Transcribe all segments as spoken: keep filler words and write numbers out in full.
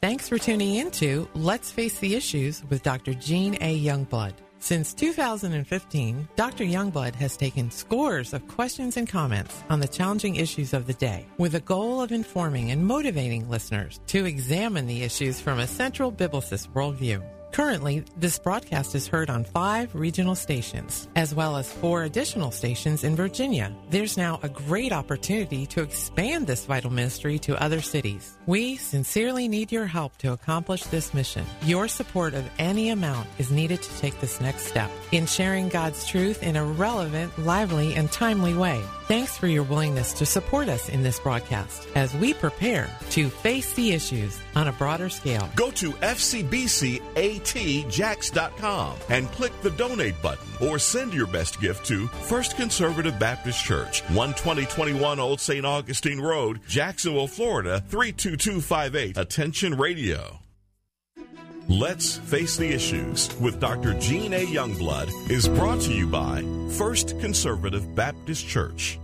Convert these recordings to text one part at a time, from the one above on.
Thanks for tuning in to Let's Face the Issues with Doctor Jean A. Youngblood. Since two thousand fifteen, Doctor Youngblood has taken scores of questions and comments on the challenging issues of the day with a goal of informing and motivating listeners to examine the issues from a central biblicist worldview. Currently, this broadcast is heard on five regional stations, as well as four additional stations in Virginia. There's now a great opportunity to expand this vital ministry to other cities. We sincerely need your help to accomplish this mission. Your support of any amount is needed to take this next step in sharing God's truth in a relevant, lively, and timely way. Thanks for your willingness to support us in this broadcast as we prepare to face the issues on a broader scale. Go to F C B C A T Jax dot com and click the donate button or send your best gift to First Conservative Baptist Church, one twenty twenty-one Old Saint Augustine Road, Jacksonville, Florida, three two two five eight. Attention Radio. Let's Face the Issues with Doctor Jean A. Youngblood is brought to you by First Conservative Baptist Church.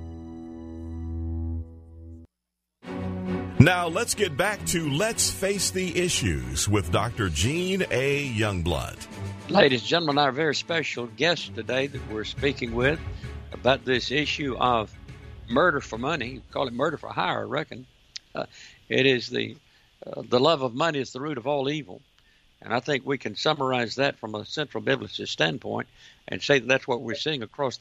Now let's get back to Let's Face the Issues with Doctor Jean A. Youngblood. Ladies and gentlemen, our very special guest today that we're speaking with about this issue of murder for money, we call it murder for hire, I reckon. Uh, it is the uh, the love of money is the root of all evil. And I think we can summarize that from a central biblicist standpoint and say that that's what we're seeing across